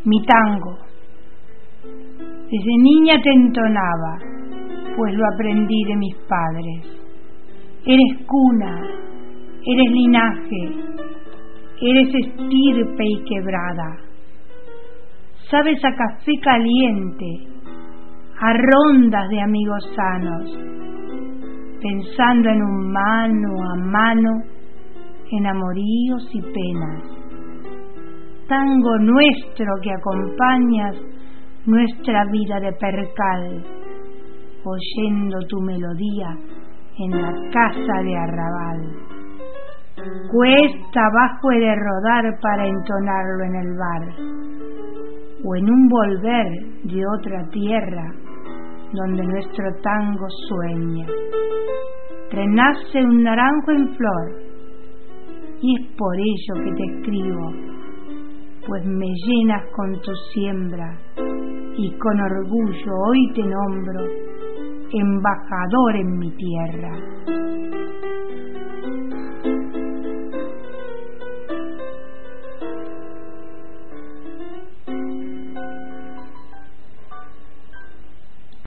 mi tango. Desde niña te entonaba, pues lo aprendí de mis padres. Eres cuna, eres linaje, eres estirpe y quebrada. Sabes a café caliente, a rondas de amigos sanos, pensando en un mano a mano, en amoríos y penas. Tango nuestro que acompañas nuestra vida de percal, oyendo tu melodía en la casa de arrabal. Cuesta abajo he de rodar para entonarlo en el bar, o en un volver de otra tierra donde nuestro tango sueña. Renace un naranjo en flor, y es por ello que te escribo, pues me llenas con tu siembra, y con orgullo hoy te nombro embajador en mi tierra.